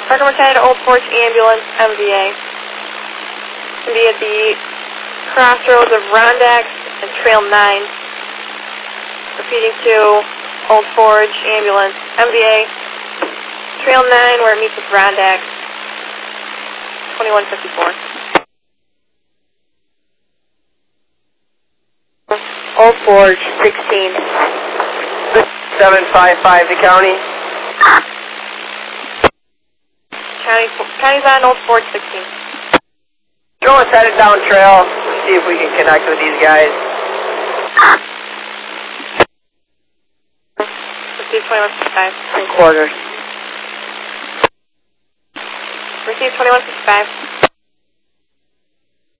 Parker McKenna to Old Forge Ambulance, MVA. Going to be at the crossroads of Rondax and Trail 9. Repeating to Old Forge Ambulance, MVA. Trail 9 where it meets with Rondax, 2154. Old Forge 16. 755 to county. County's on Old Forge 16. Joe is headed down trail. See if we can connect with these guys. Receive 2155. And quarters. Receive 2155.